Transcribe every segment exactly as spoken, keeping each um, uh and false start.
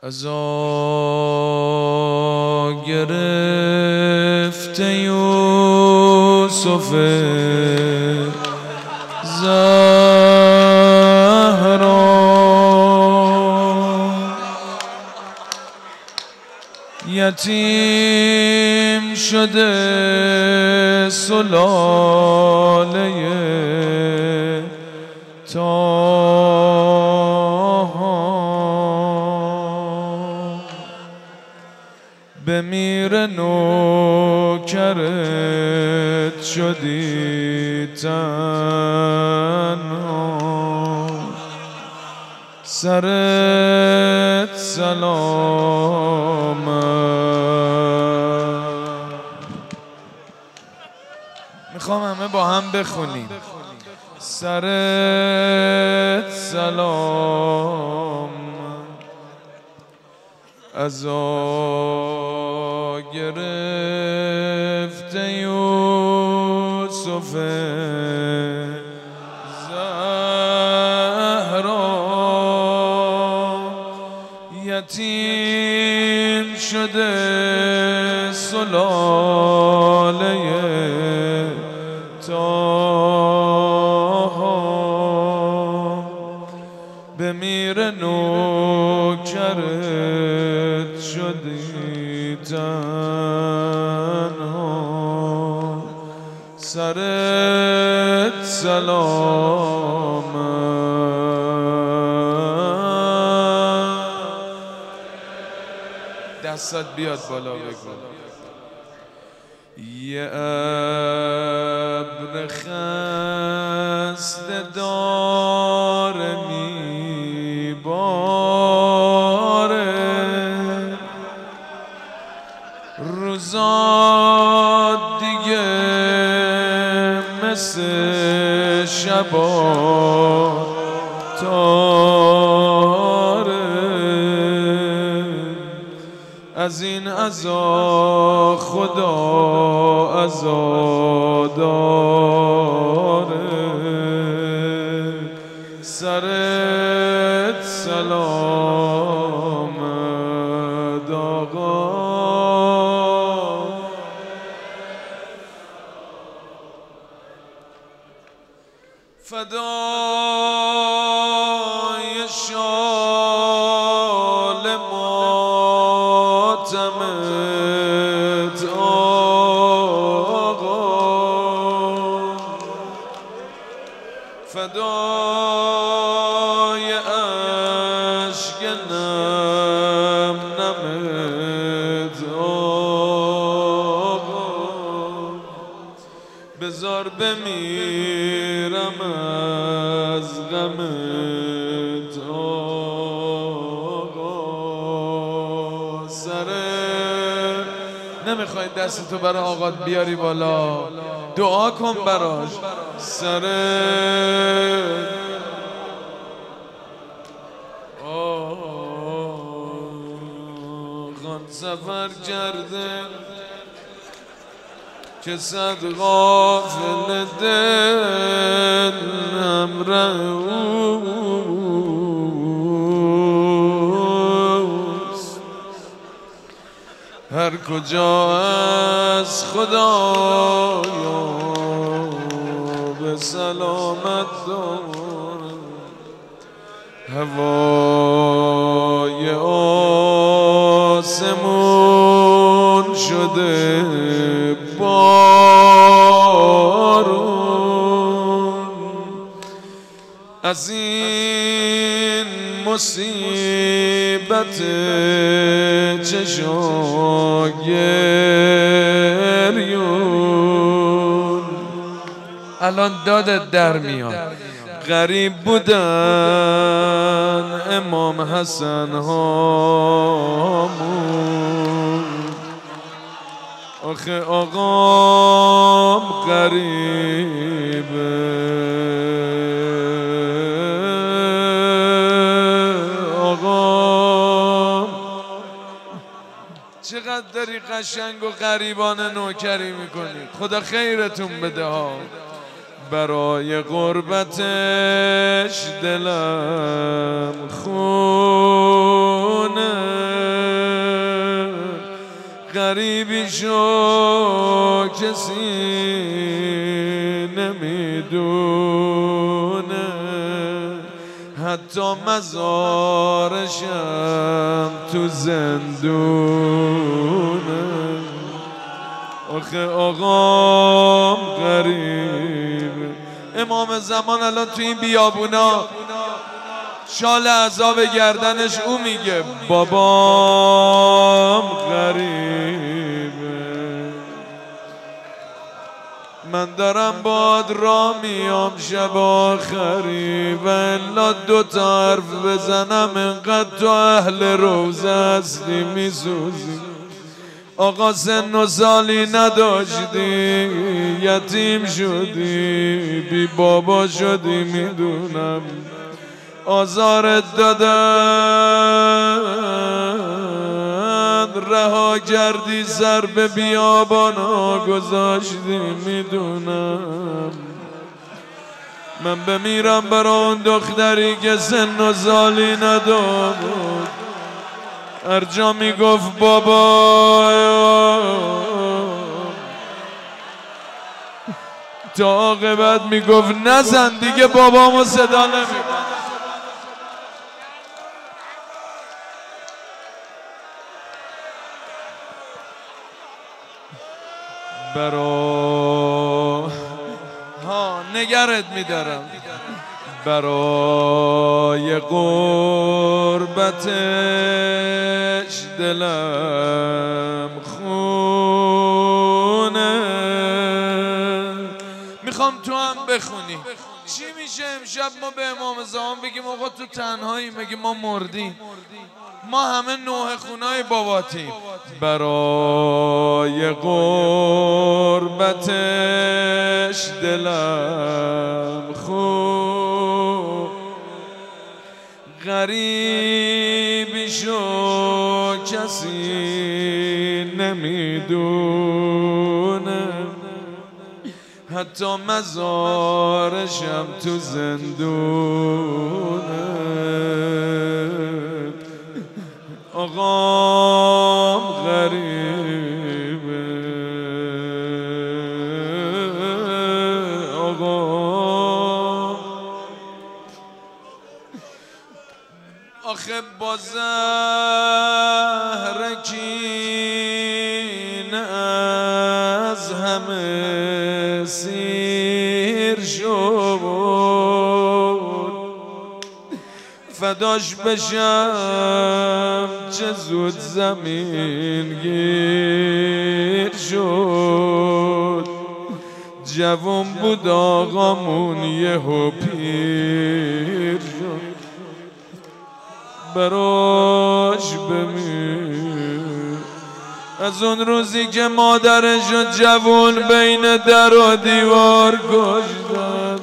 ازا گرفته یوسف زهرا، یتیم شده سلاله بمیر نوکرت شدی تنها، سرت سلامت. میخوام همه با هم بخونیم. سرت سلام ازا گرفته یوسف زهرا، یتیم شده سلاله طاها، بمیر نوکرت شدی تنها، سرت سلامت. دستت بیاد بالا بگو. یه ابر خسته داره میباره، روزا دیگه مثل شبا تاره، از این عزا خدا عزا داره، سرت سلامت آقا. فدای شال ماتمت آقا، فدای اشک نم نمت آقا، بذار بمیرم از غمت آقا. سره نمیخوای دستتو برای آقات بیاری بالا، دعا کن براش. سره آقان سفر کرده که صد غافل دلم روست، هر کجا از خدایا به سلامت دار، هوای آسمون شده بارون، از این مصیبت چشا گریون، الان دادت در میاد. غریب بودن امام حسن هامون، آخه آقام غریبه، آقام چقدر داری قشنگ و غریبانه نوکری میکنی. خدا خیرتون بده ها. برای غربتش دلم خونه غریبی شو کسی نمیدونه، حتی مزارشم تو زندونه. آخه آقام غریب، امام زمان الان تو این بیابونا شال عذاب گردنش او میگه بابام غریبه. من دارم باد را میام شب آخری و الا دو تا حرف بزنم انقدر تو اهل روزه هستی میسوزی. آقا سن و سالی نداشتی، یتیم شدی، بی بابا شدی، میدونم آزارت دادن، رها کردی سر به بیابانا گذاشتی، میدونم. من بمیرم برا اون دختری که سن و سالی نداشت، هر جا میگفت بابا تا عاقبت میگفت نزن دیگه بابامو صدا نمیکنه. برا ها نگرت میدارم، برای غربتش دلم خونه. میخوام تو هم بخونی چی میشه امشب ما به امام زمان بگیم آقا تو تنهایی، مگه ما مردیم؟ ما همه نوح خونای باباتیم. برای غربتش دلم خون، غریبی شو کسی نمیدونه، حتی مزارشم تو زندونه. آقام غریبه، آقام آخه با زهر کینه از همه سیر شد، فداش بشم چه زود زمین گیر شد. جوون بود آقامون یهو پیر شد، براش بمیر. از اون روزی که مادرش و جوون بین در و دیوار کشتن،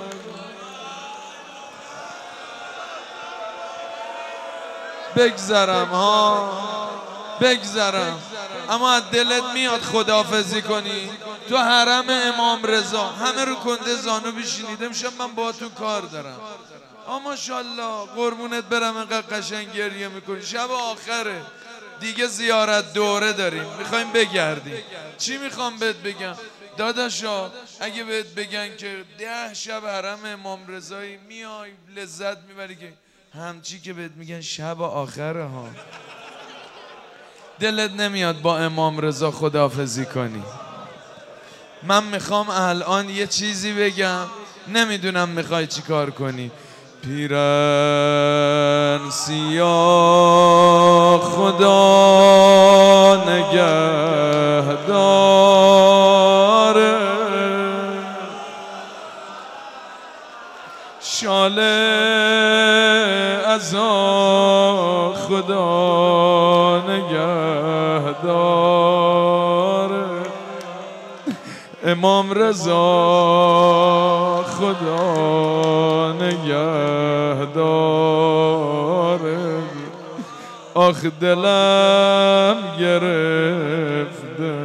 بگذرم ها بگذرم، اما از دلت میاد خداحافظی کنی تو حرم امام رضا همه رو کنده زانو بشینید. امشب من با تو کار دارم. آ ماشاءالله قربونت برم، اینقدر قشنگ گریه میکنی. شب آخره دیگه زیارت دوره داریم، میخوایم بگردیم. چی میخوام بهت بگم داداشا؟ اگه بهت بگن که ده شب حرم امام رضایی میای لذت میبری، که همچی که بهت میگن شب آخره ها، دلت نمیاد با امام رضا خداحافظی کنی؟ من میخوام الان یه چیزی بگم، نمیدونم میخوای چی کار کنی. پیرن سیاه خدا نگهداره، شاله ازا خدا نگهداره، امام رضا خدا نگهداره. آخ دلم گرفته،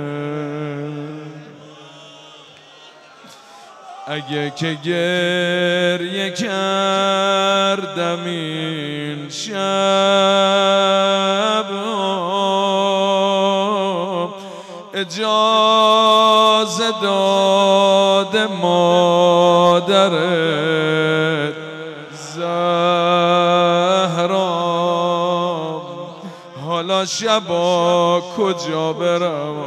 اگه که گریه کردم این شب اجازه داد مادرت زهرا، حالا شبا کجا برم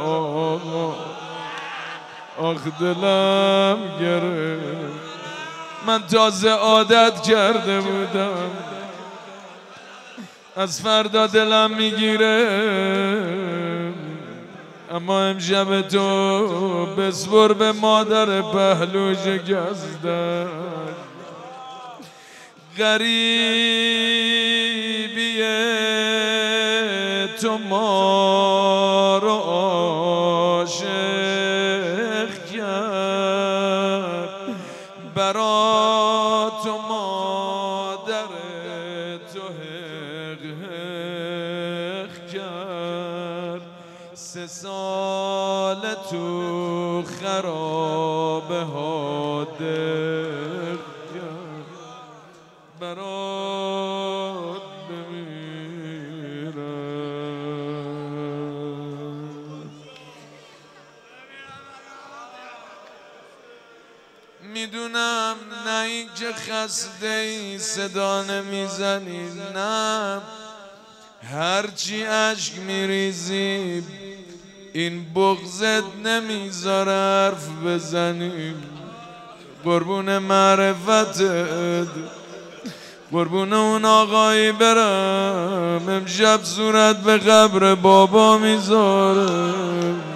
آخ دلم گرفت. من تازه عادت کرده بودم، از فردا دلم میگیره، اما امشب تو بسپر به مادر پهلوش گزدن. غریبیه تو ما رو عاشق کرد، برا تو مادر تو حق حق کرد. سه سال تو خرابه ها دق کرد، برات بمیرم. میدونم نه این که خسته ای صدا نمیزنی، نه هرچی عشق میریزی این بغضت نمیذاره حرف بزنیم. قربون معرفتت، قربون اون آقایی برم، امشب صورت به قبر بابا میذاره.